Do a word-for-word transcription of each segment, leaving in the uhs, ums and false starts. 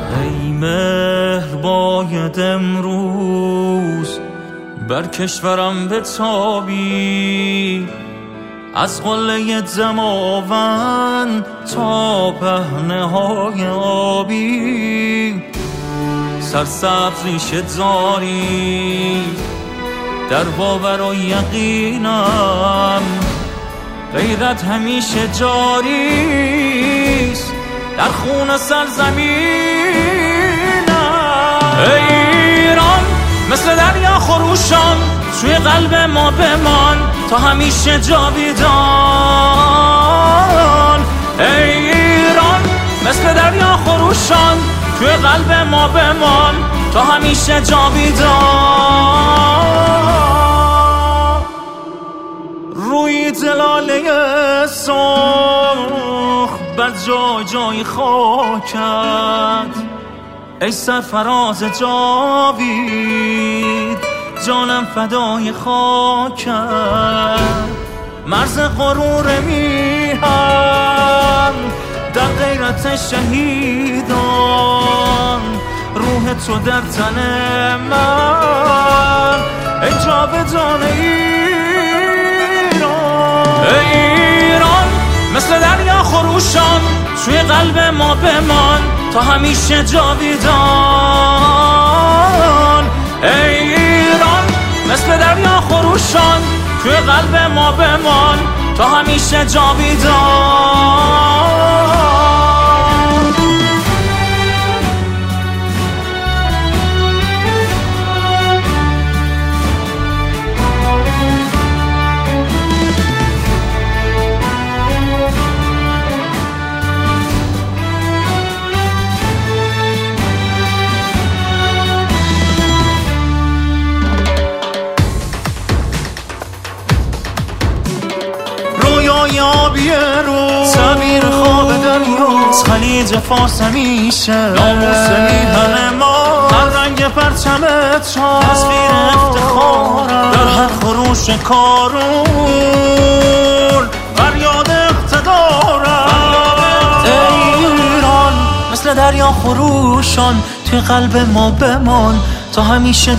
ای مهر باید امروز بر کشورم بتابی، از قله دماوند تا پهنه های آبی. سرسبز ریشه داری در باور و یقینم، غیرت همیشه جاریست در خون سرزمینم. ای ایران مثل دریا خروشان توی قلب ما بمان تا همیشه جاویدان. ای ایران مثل دریا خروشان توی قلب ما بمان تا همیشه جاویدان. روی دلاله سرخ بر جای جای خاکت، ای سرفراز جاوید جانم فدای خاکت. مرز غرور میهم در غیرت شهیدان، روح تو در تن من ای جاودان ایران. ای ایران مثل دریا خروشان توی قلب ما بمان تا همیشه جاویدان. ای ایران مثل دریا خروشان توی قلب ما بمان تا همیشه جاویدان. آبی رو تعبیر خواب دریاست، خلیج فارس همیشه ناموس میهن ما، هر رنگ پرچمت تصویر افتخارم در هر خروش کارون فریاد اقتدارم. ای ایران مثل دریا خروشان توی قلب ما بمان تا همیشه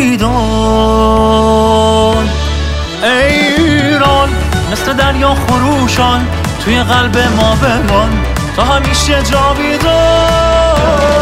جاویدان. ای ایران مثل دریا خروشان توی قلب ما بمان تا همیشه جاویدان.